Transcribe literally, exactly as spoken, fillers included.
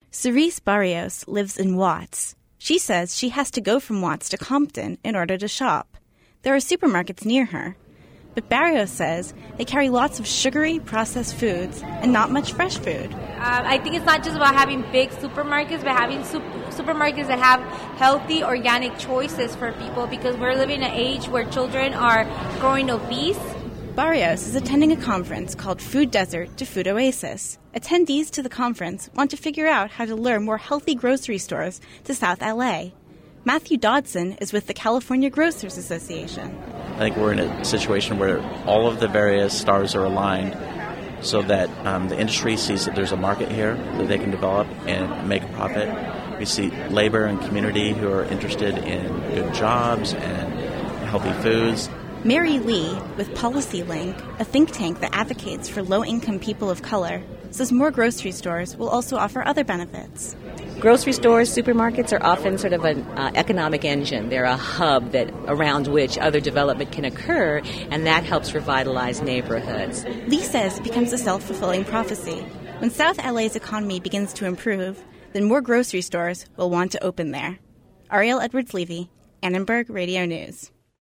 Cerise Barrios lives in Watts. She says she has to go from Watts to Compton in order to shop. There are supermarkets near her. But Barrios says they carry lots of sugary, processed foods and not much fresh food. Uh, I think it's not just about having big supermarkets, but having super, supermarkets that have healthy, organic choices for people, because we're living in an age where children are growing obese. Barrios is attending a conference called Food Desert to Food Oasis. Attendees to the conference want to figure out how to lure more healthy grocery stores to South L A. Matthew Dodson is with the California Grocers Association. I think we're in a situation where all of the various stars are aligned so that um, the industry sees that there's a market here that they can develop and make a profit. We see labor and community who are interested in good jobs and healthy foods. Mary Lee, with PolicyLink, a think tank that advocates for low-income people of color, says more grocery stores will also offer other benefits. Grocery stores, supermarkets are often sort of an uh, economic engine. They're a hub that around which other development can occur, and that helps revitalize neighborhoods. Lee says it becomes a self-fulfilling prophecy. When South L A's economy begins to improve, then more grocery stores will want to open there. Ariel Edwards-Levy, Annenberg Radio News.